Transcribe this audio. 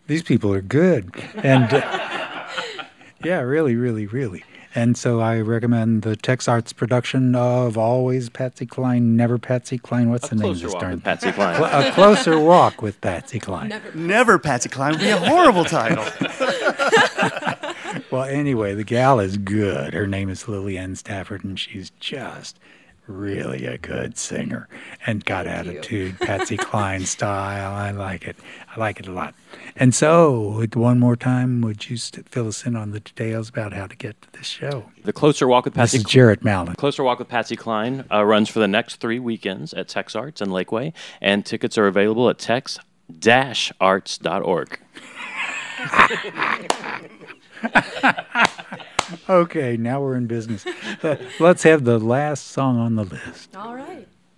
these people are good. And yeah, really, really, really. And so I recommend the Tex Arts production of Always Patsy Cline, Never Patsy Cline. What's the name of this darn? Patsy Cline. A Closer Walk with Patsy Cline. Never Patsy Cline would be a horrible title. Well, anyway, the gal is good. Her name is Lily Ann Stafford, and she's just really a good singer and got attitude, Patsy Cline style. I like it. I like it a lot. And so, one more time, would you fill us in on the details about how to get to this show? The Closer Walk with Patsy. This is Jarrett Mallon. Closer Walk with Patsy Cline runs for the next 3 weekends at Tex Arts and Lakeway, and tickets are available at tex-arts.org. Okay, now we're in business. Let's have the last song on the list. All right.